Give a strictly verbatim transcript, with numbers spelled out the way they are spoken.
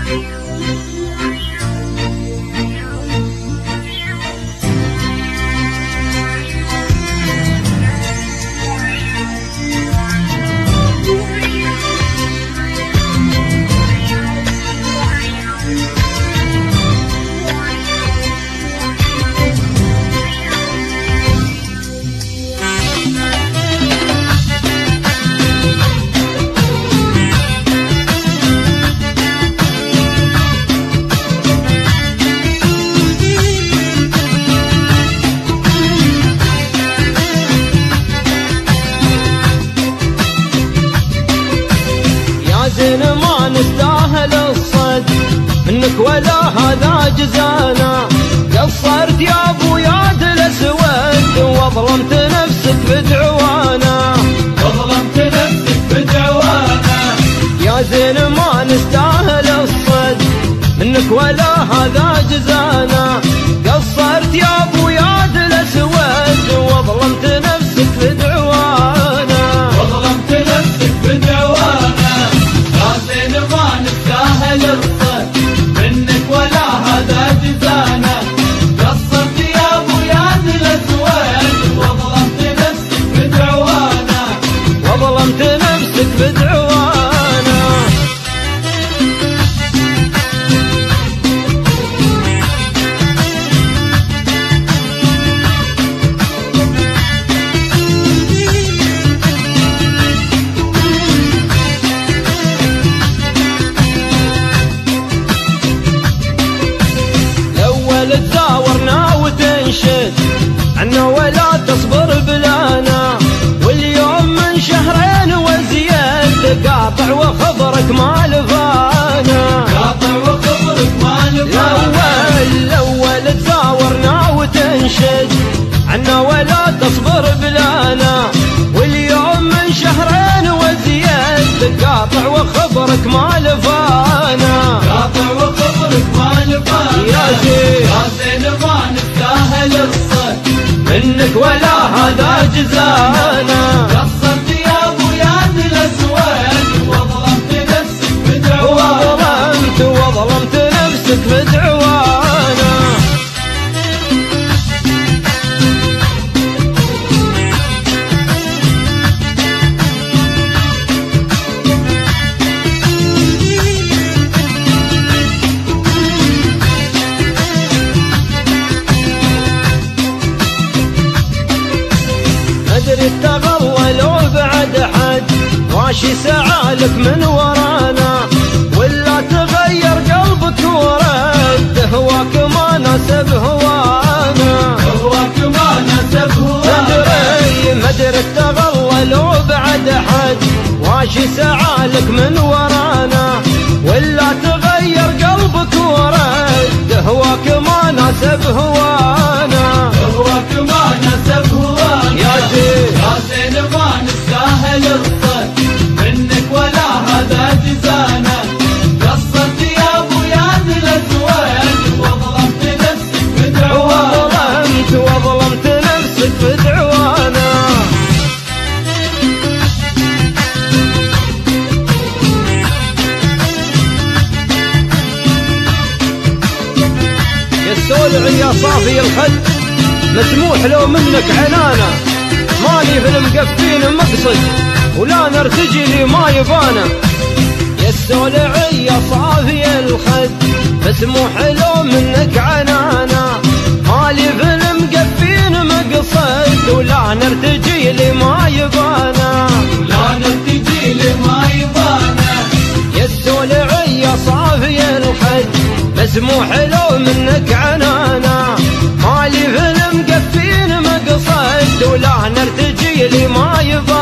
ما نستاهل الصد منك ولا هذا جزانا. قصرت يا ابو ياد الاسود وظلمت نفسك بدعوانا، وظلمت نفسك بدعوانا. يا زين ما نستاهل الصد منك ولا هذا جزانا. قصرت يا ابو ياد الاسود وظلمت نفسك بدعوانا، وظلمت نفسك بدعوانا. يا زين ما نستاهل الصد منك ولا هذا جزانا. قصرت يا ابو ياد الاسود وظلمت نفسك بدعوانا، وظلمت نفسك بدعوانا. تزاورنا وتنشد عنا ولا تصبر بلانا. واليوم من شهرين وزياد قاطع وخبرك ما لفانا، قاطع وخبرك ما لفانا. الأول الأول تزاورنا وتنشد عنا ولا تصبر بلانا. واليوم من شهرين وزياد قاطع وخبرك ما لفانا، قاطع وخبرك ما لفانا. يا زين يا زين ما نستاهل الصد منك ولا هذا جزانا. قصرت يا ابو ياد الاسود وظلمت نفسك بدعوانا، وظلمت وظلمت نفسك بدعوانا. ادري تغلى لو بعد حد ماشي سعالك من ورانا. ولا تغير قلبك ورد هواك ما ناسب هوانا، هواك ما ناسب هوانا. مدري مدري تغلى لو بعد حد ماشي سعالك من ورانا. ولا تغير قلبك ورد هواك ما ناسب هوانا، هواك ما ناسب هوانا. يا زين يا زين ما نستاهل الصد منك ولا هذا جزانا. قصرت يا ابو ياد الاسود وظلمت نفسك بدعوانا، وظلمت وظلمت نفسك بدعوانا. يا السولع يا صافي الخد مسموح لو منك عنانا. ماني في المقفين مقصد ولا نرتجي لي ما يبانا. يا السولع يا صافي الخد مسموح لو منك عنانا. مالي في المقفين مقصد ولا نرتجي لي ما يبانا، لا نرتجي لي ما يبانا. يا السولع يا صافي الخد مسموح لو منك عنانا. مالي في المقفين مقصد ولا نرتجي لي ما يبانا.